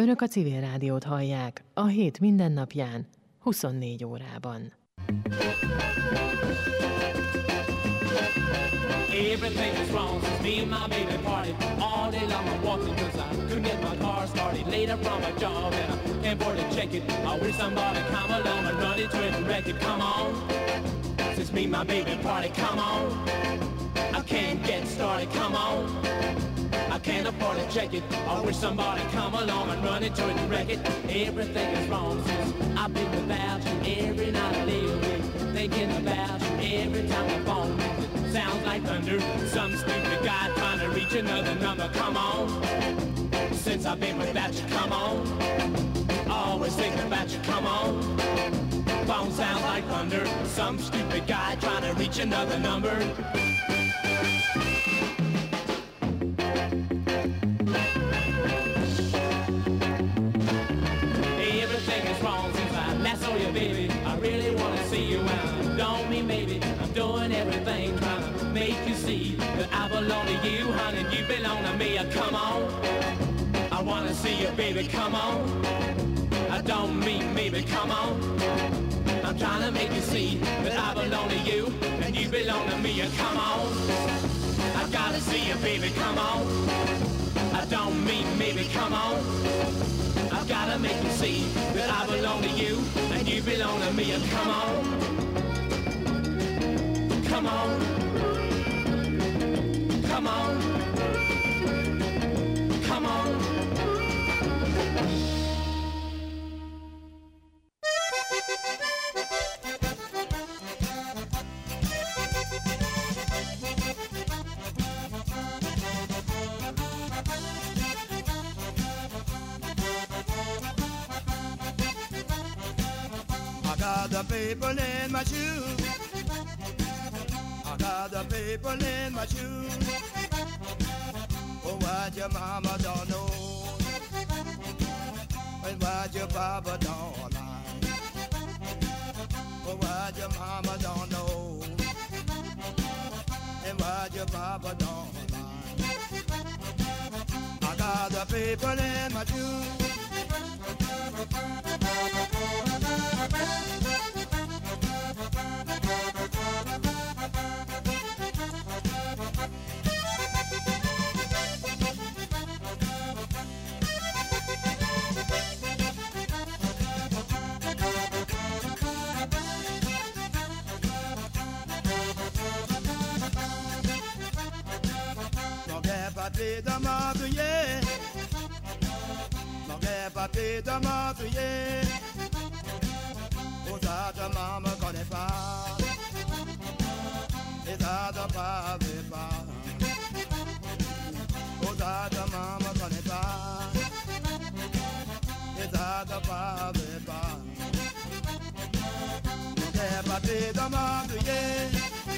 Önök a Civil Rádiót hallják, a hét mindennapján, 24 órában. Everything is wrong since me and my baby party. All day long I'm walking cause I couldn't get my car started. Later from my job and I can't afford to check it. I wish somebody come along and run into it and wreck it. Come on, since me and my baby party, come on. I can't get started, come on. I can't afford to check it. I wish somebody come along and run into it and wreck it. Everything is wrong since I've been without you. Every night I lay awake thinking about you. Every time the phone rings it sounds like thunder. Some stupid guy trying to reach another number. Come on, since I've been without you. Come on, always thinking about you. Come on, phone sounds like thunder. Some stupid guy trying to reach another number. Everything is wrong since I last saw you, baby. I really wanna see you and don't mean maybe I'm doing everything trying to make you see that I belong to you, honey, and you belong to me. Come on, I wanna see you, baby. Come on, I don't mean maybe. Come on, I'm trying to make you see that I belong to you and you belong to me. Come on, I gotta see you, baby. Come on, I don't mean maybe. Come on, I've gotta make you see that I belong to you and you belong to me. Come on, come on, come on, come on. I got the paper in my shoe. I got the paper in my shoe. Oh, what your mama don't know, and what your papa don't like. Oh, what your mama don't know, and what your papa don't like. I got the paper in my shoe. Papier de m'appuyer, mon papier de m'appuyer. Oh, ça ta maman connaît pas, et ça ta papa veut pas. Oh, ça ta maman connaît pas, et ça ta papa veut pas. Mon papier de m'appuyer.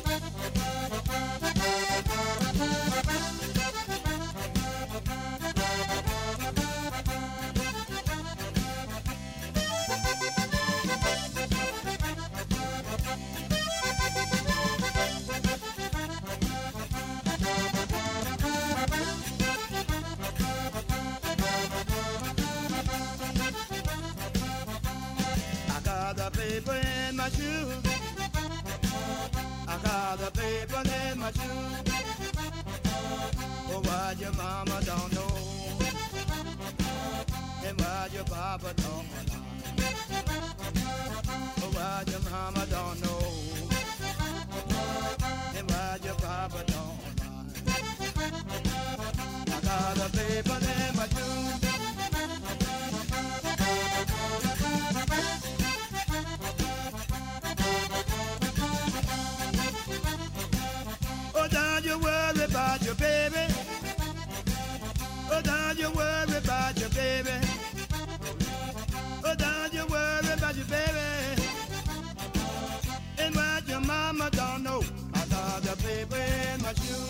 Paper in my shoe. I got the paper in my shoe. Oh, what your mama don't know, and what your papa don't like. Oh, what your mama don't know, and what your papa don't like. I got the paper in my shoe. Don't you worry about your baby. Oh, don't you worry about your baby. Oh, don't you worry about your baby. And what your mama don't know, I got the paper in my shoe.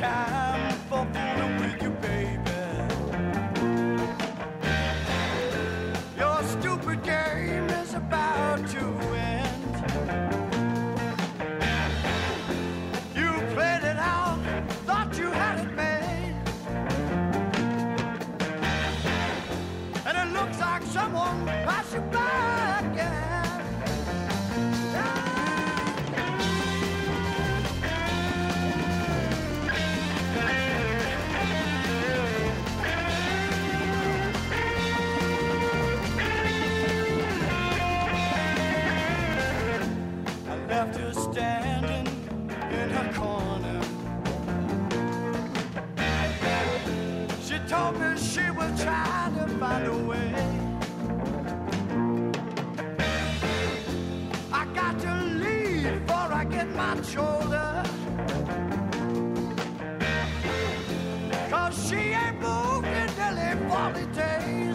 time for fooling with you, baby. Your stupid game is about to end. You played it out, thought you had it made, and it looks like someone passed you by again. Left her standing in her corner. She told me she was trying to find a way. I got to leave before I get my shoulder, 'cause she ain't moved in nearly 40 days.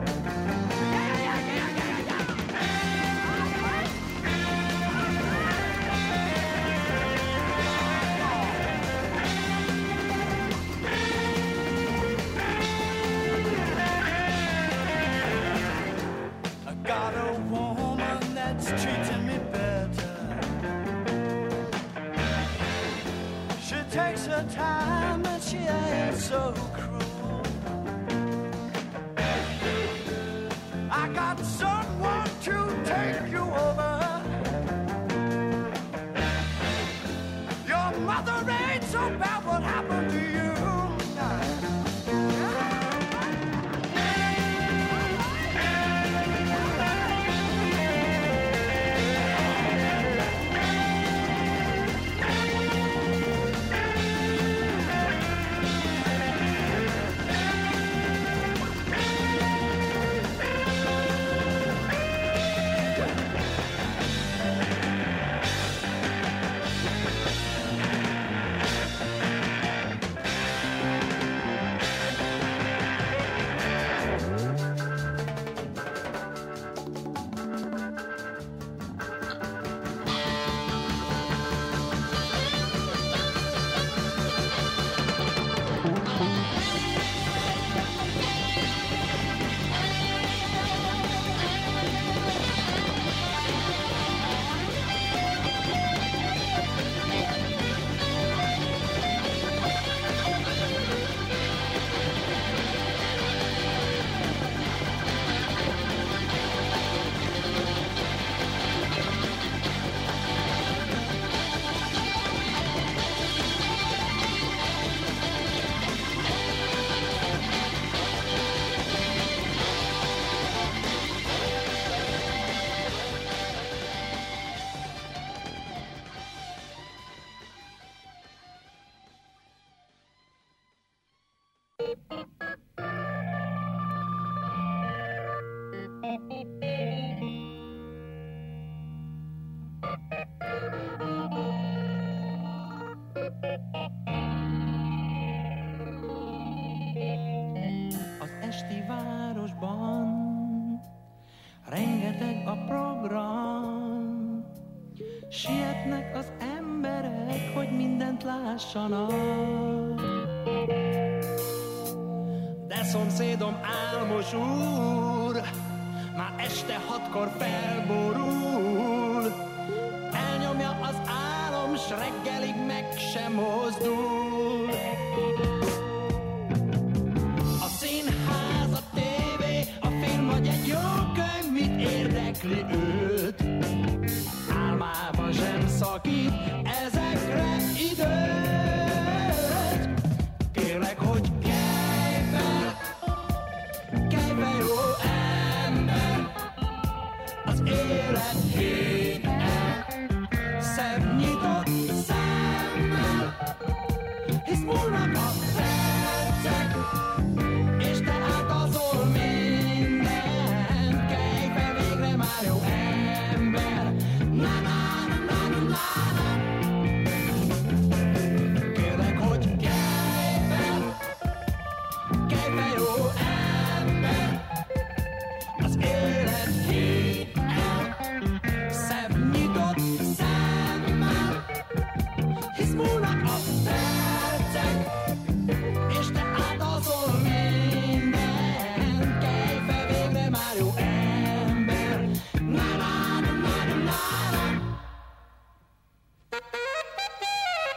Got a woman that's treating me better. She takes her time and she ain't so cruel. I got someone to take you over. Your mother ain't so bad, what happened to you? Az esti városban rengeteg a program, sietnek az emberek, hogy mindent lássanak. De szomszédom álmos úr már este 6-kor felborul, elnyomja az álom, s reggelig meg sem mozdul. A színház, a tévé, a film vagy egy jó könyv, mit érdekli őt? Álmában sem szakít ezekre időt. Kérlek, hogy kelj fel, jó ember, az élet héten, szebb nyitott szemmel, hisz múlnak a percek, és te átazol mindent. Kelj fel végre már, jó ember, na na na na na na.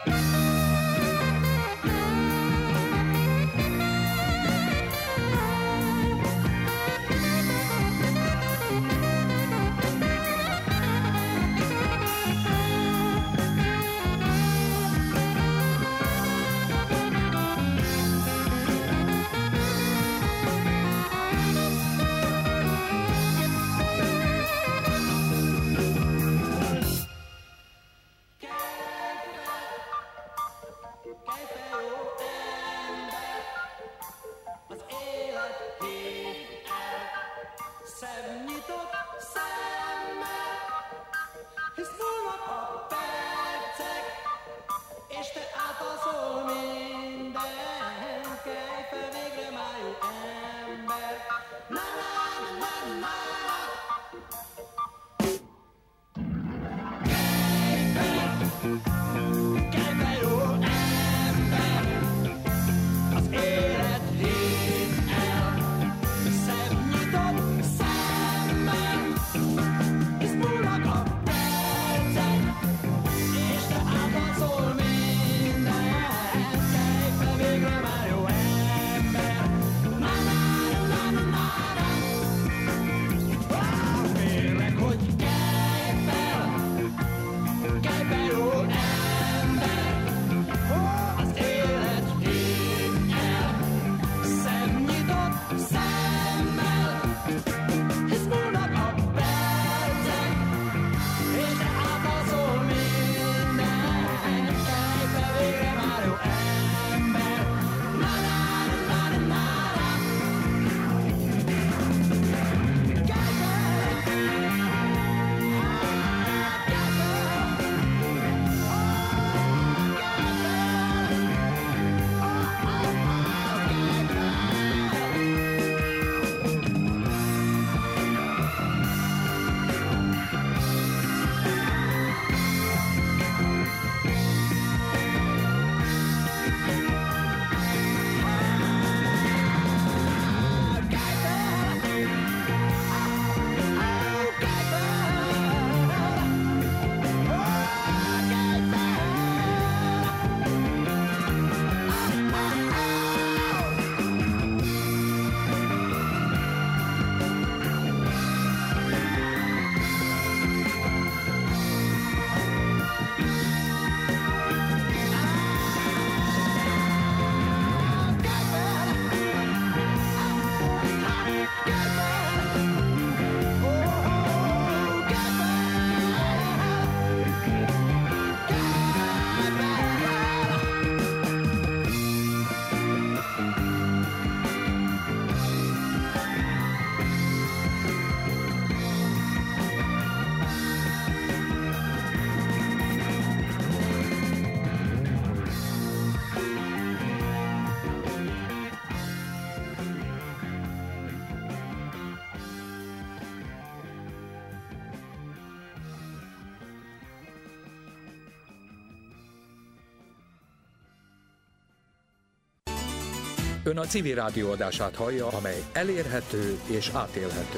Ön a civil rádió adását hallja, amely elérhető és átélhető.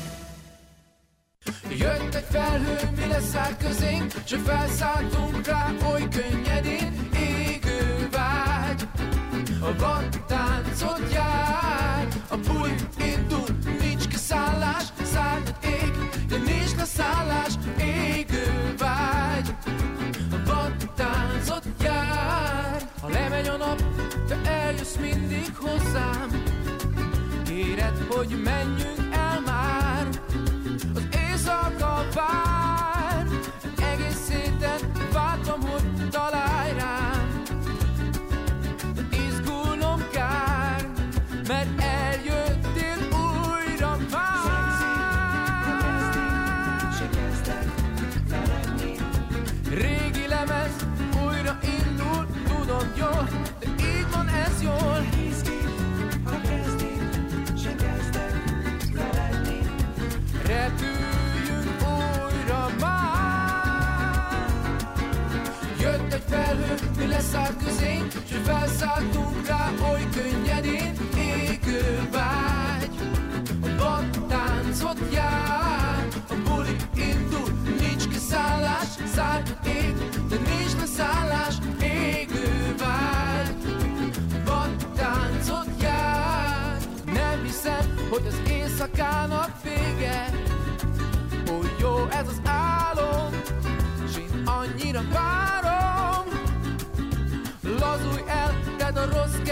Jött egy felhő, mi leszállt közénk, s felszálltunk rá oly könnyedén. Égő vágy, a vadtáncot jár, a buli indul, nincs kiszállás, szárnyat ég, de nincs leszállás. Égő vágy, a vadtáncot jár. Ha lemegy a nap, te eljössz mindig hozzám, kéred, hogy menjünk el már. Az éjszaka vár, egész héten vártam, hogy találj rám. De izgulnom kár, mert eljöttél újra már. Se kezdek feledni. Régi lemez újra indul, tudom jól, de így van ez jól. Ha kezdik, se kezdek feledni. Repüljünk újra már. Jött egy felhő, mi leszállt közénk, s felszálltunk rá oly könnyedén. Égő vágy, a vadtáncot jár, a buli indul, nincs kiszállás, szárnyat ég, de nincs leszállás.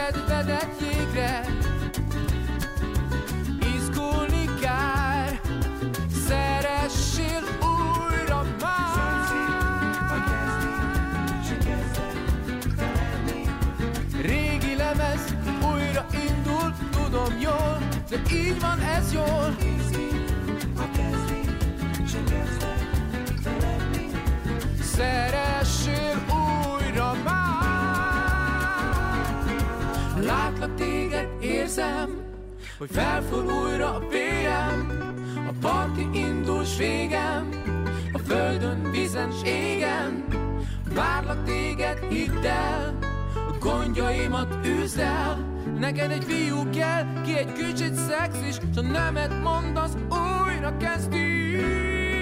medvedett jégre. Izgulni kár, szeressél újra már. Régi lemez újra indul, tudom jól, de így van ez jól. Szeressél újra már. Látlak téged, érzem, hogy felfúl újra a vérem. A parti indul s végem, a földön, vízen s égen. Várlak téged, hidd el, a gondjaimat üzd el. Neked egy fiú kell, ki egy kicsit szexis, s ha nemet mondasz, újra kezdjük.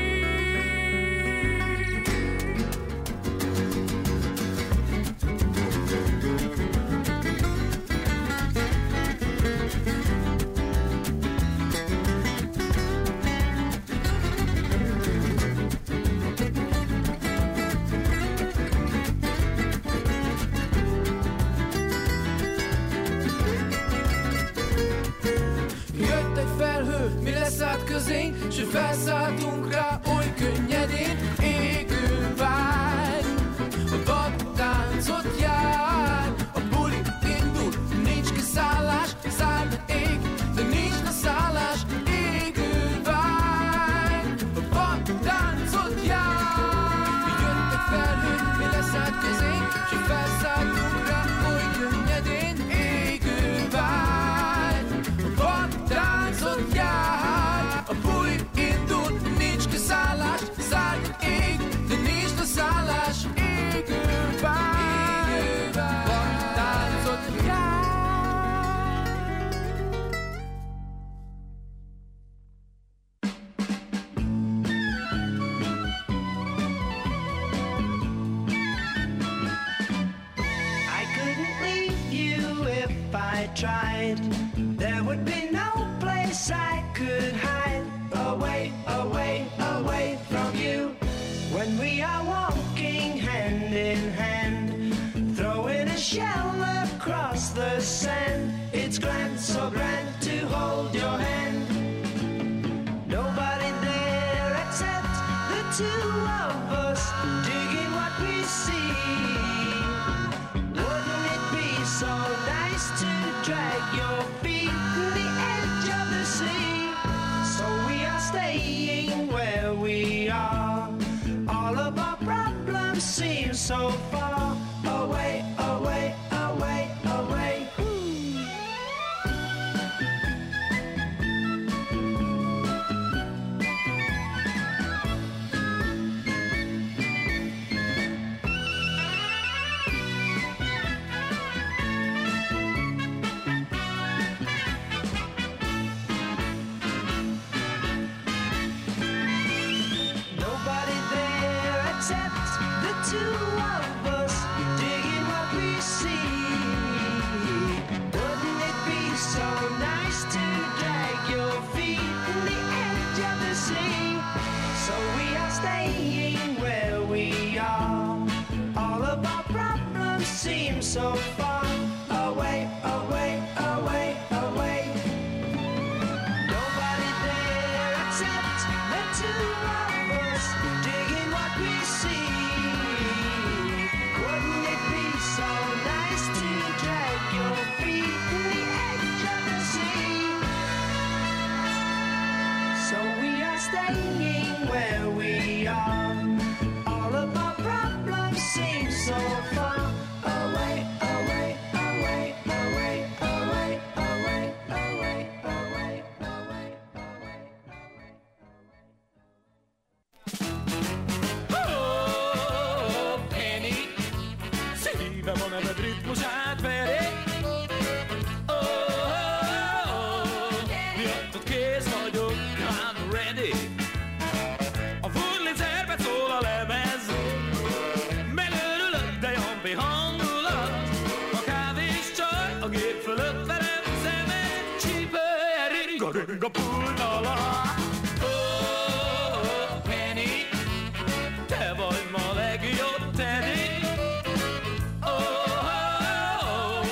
Közénk, s felszálltunk rá oly könnyedén. Égő vágy, a vadtáncot jár. A buli indul, nincs kiszállás. Szárny ég, de nincs leszállás. Égő vágy, a vadtáncot jár. Jöttek felhők, mi leszállt közénk, s felszálltunk rá oly könnyedén. Égő vágy, a vadtáncot jár. A buli indul, nincs kiszállás. Szárny ég, de nincs leszállás. Égő vágy, vadtáncot jár. I couldn't leave you if I tried. There would be no place I could hide. Away, away, away from you. When we are walking hand in hand, throwing a shell across the sand. It's grand, so grand to hold your hand. Nobody there except the two of us, digging what we see. Wouldn't it be so nice to drag your feet to the edge of the sea? So we are staying where we are. All of our problems seem so far away, away, away, away. Nobody there except the two of us, digging what we see. Wouldn't it be so nice to drag your feet to the edge of the sea? So we are staying where we are. All of our problems seem so far away, away, away, away. Nobody there except the two of us, digging what we see. Wouldn't it be so nice to drag your feet to the edge of the sea? So we are staying where we are. All of our problems seem so far away, away, away, away, away, away, away, away, away, away. Oh, Penny, szívem a neved ritmusát veri. Miattad kész vagyok, I'm ready. A Woodley-tervet szól a lemez, megörülök, de jompi hangulat. A kávés csaj a gép fölött velem szemed, csípője ring a pult alatt. Oh, Penny, te vagy ma legjobb, Teddy. Oh,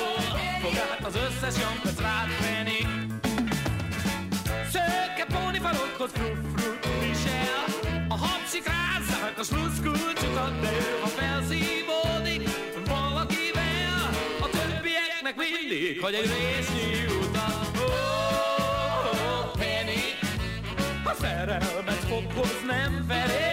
maszkot frut visel. A hapsik rázzák a sluszkulcsot ad be, ha felszívódik valakivel. A többieknek mindig, hogy egy résznyi utat. Penny, a szerelmet fog hoz, nem felé.